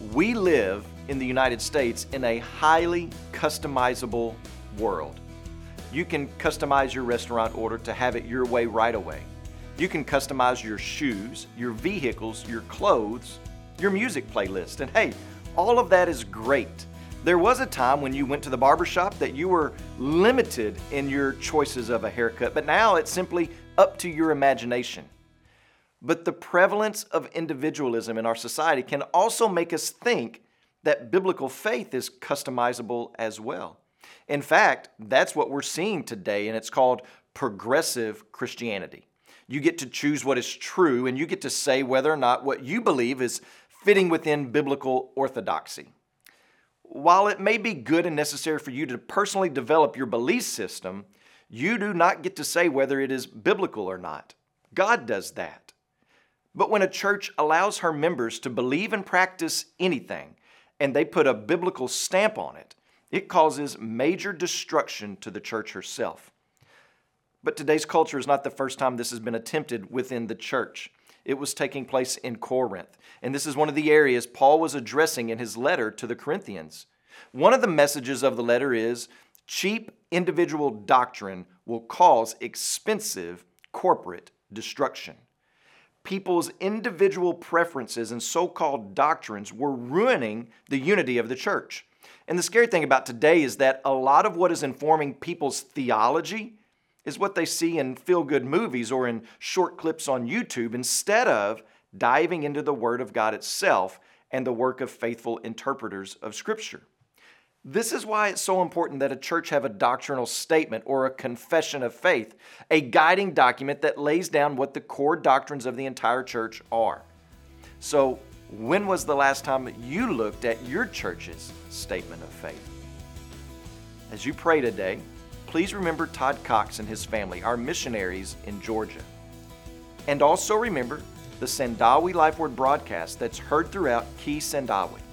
We live in the United States in a highly customizable world. You can customize your restaurant order to have it your way right away. You can customize your shoes, your vehicles, your clothes, your music playlist. And hey, all of that is great. There was a time when you went to the barbershop that you were limited in your choices of a haircut, but now it's simply up to your imagination. But the prevalence of individualism in our society can also make us think that biblical faith is customizable as well. In fact, that's what we're seeing today, and it's called progressive Christianity. You get to choose what is true, and you get to say whether or not what you believe is fitting within biblical orthodoxy. While it may be good and necessary for you to personally develop your belief system, you do not get to say whether it is biblical or not. God does that. But when a church allows her members to believe and practice anything, and they put a biblical stamp on it, it causes major destruction to the church herself. But today's culture is not the first time this has been attempted within the church. It was taking place in Corinth, and this is one of the areas Paul was addressing in his letter to the Corinthians. One of the messages of the letter is, cheap individual doctrine will cause expensive corporate destruction. People's individual preferences and so-called doctrines were ruining the unity of the church. And the scary thing about today is that a lot of what is informing people's theology is what they see in feel-good movies or in short clips on YouTube instead of diving into the Word of God itself and the work of faithful interpreters of Scripture. This is why it's so important that a church have a doctrinal statement or a confession of faith, a guiding document that lays down what the core doctrines of the entire church are. So, when was the last time you looked at your church's statement of faith? As you pray today, please remember Todd Cox and his family, our missionaries in Georgia. And also remember the Sandawi Life Word broadcast that's heard throughout Key Sandawi.